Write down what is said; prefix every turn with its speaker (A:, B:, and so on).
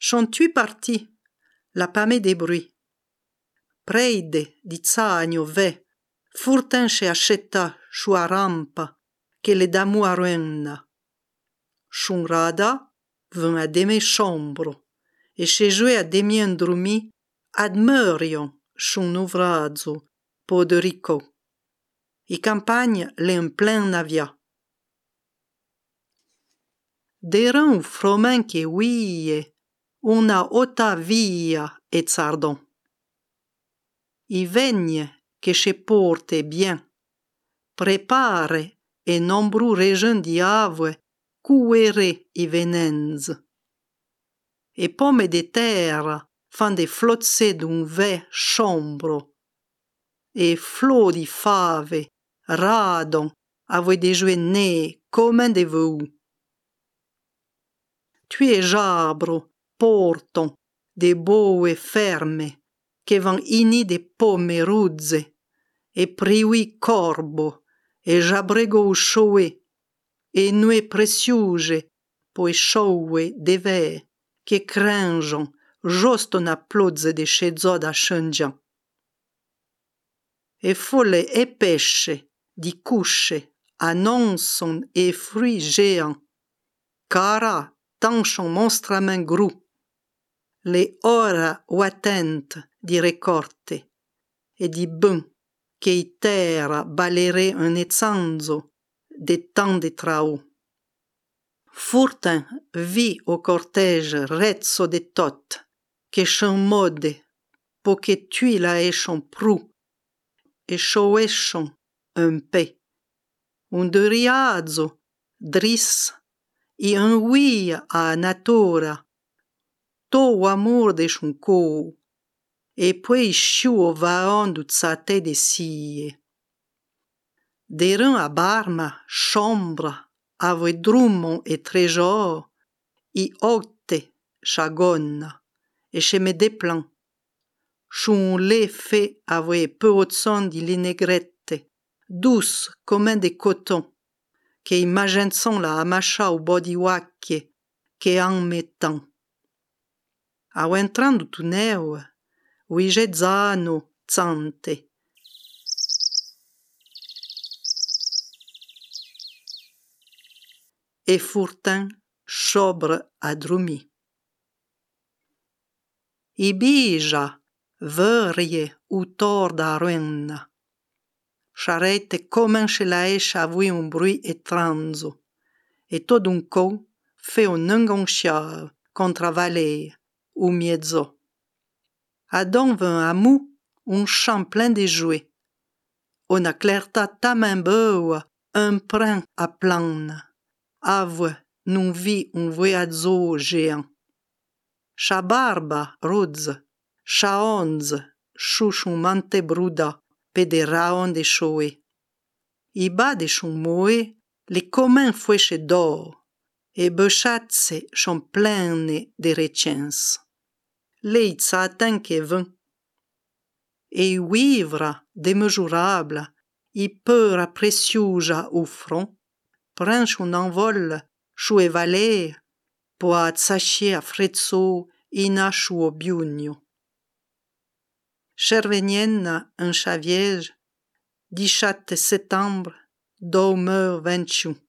A: Son-tu parti? La pame des bruits. Preide di zagno ve, furten che ascetta sua rampa, che le damu a ruenna. Shun rada vân a deme chombro, e che jue a demi îndrumi admerion shun uvrazo, poderico. I campagne le în plein navia. Deran u fromen che uie, una ota via et sardon. I vegne che se porte bien, prepare e nombru region di avue cuere i venenz. E pomme de terra fan de flotse d'un ve chombro, e flo di fave radon avoi de jue ne come de veu. Tue jabro porton de boe ferme che van ini de pomme ruzze, e priui corbo, e jabrego uscioe, e nue preciuge, poi scioue de ve, che crangion josto na plozze de scezò da scengian. E folle e pesce di cusce annonson e fruit géant, cara tanchon monstramen gru, le ora ouatent di recorte, e di bun che i terra balere un ezzanzo de tan de trau. Furten vi o cortège rezzo de tot, che chon mode, po che tui la echon prou, e choechon un pe. Un de riazo, dris, i un uia a natura, to o amor de chon cou, e poi sciu o vaon du tsate de sie. Deran a barma, chombra, avoi drummon e trejor, i otte chagonna, e che me deplan. Chun le fe avoi peotson di linegrette, douce comme de coton, che imagenson la amacha o bodi wacche, che an metan. Au entrando tu neu, uige zano, zante. E furtin chobre a drumi. I bija vărie utor da ruenna. Charrette comence la esce avui un bruit etranzo, e tot d'un cou fe un îngonxiar contra valea, u miezo. Adon vân a mu un champ plein de jouets. Una clerta tamen beua un prin a planna. Avue nun vi un voiazo géant. Cha barba rozza, cha onze, chouchon mante bruda, pe de raon de choe. I ba de chon moe, le commun foueche d'or, e bechatse chon pleine de recens. Lei tsaten che vân. E i uivra demesurabla, i peura preciuja u front, princh un envol chou e valer, po a tsachie a frezzo ina chou o biugno. Chervenienna un chaviege, 17 septembre 2021.